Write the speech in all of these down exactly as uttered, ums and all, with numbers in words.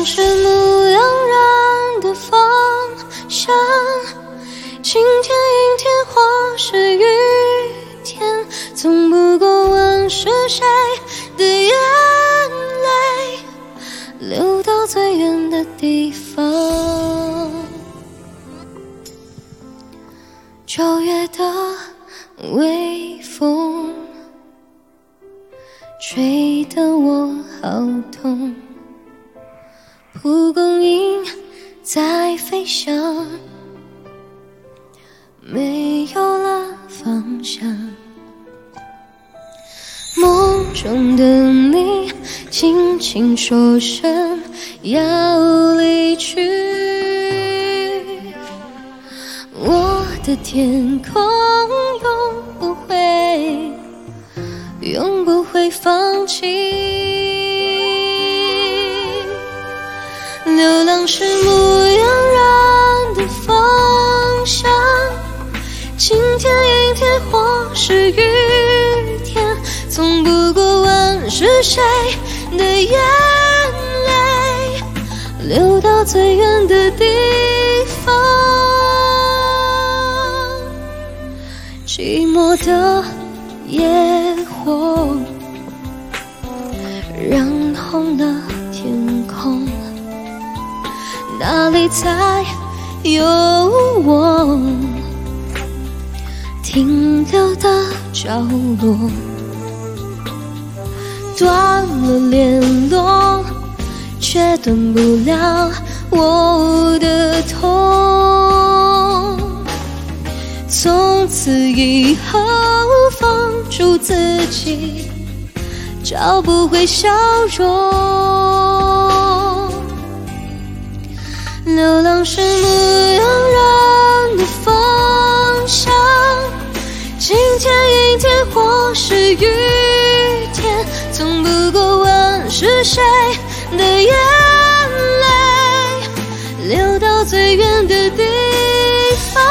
浪是牧羊人的方向，晴天阴天或是雨天，从不过问是谁的眼泪流到最远的地方。九月的微风吹得我好痛，蒲公英在飞翔，没有了方向。梦中的你轻轻说声要离去，我的天空永不会永不会放弃。流浪是牧羊人的方向，晴天阴天或是雨天，从不过问是谁的眼泪流到最远的地方。寂寞的野火染红了天空，哪里才有我停留的角落？断了联络，却断不了我的痛。从此以后封住自己，找不回笑容。流浪是牧羊人的方向，晴天阴天或是雨天，从不过问是谁的眼泪流到最远的地方。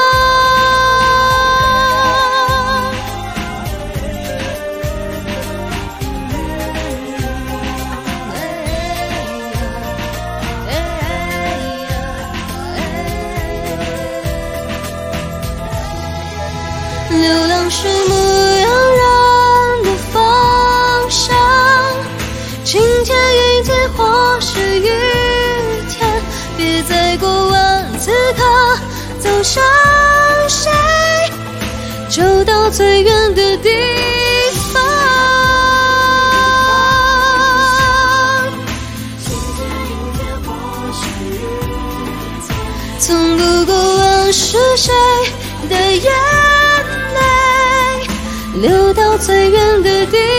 流浪是牧羊人的方向，晴天阴天或是雨天，别再过问此刻走向谁，走到最远的地方。从不过问是谁的眼泪流到最远的地方。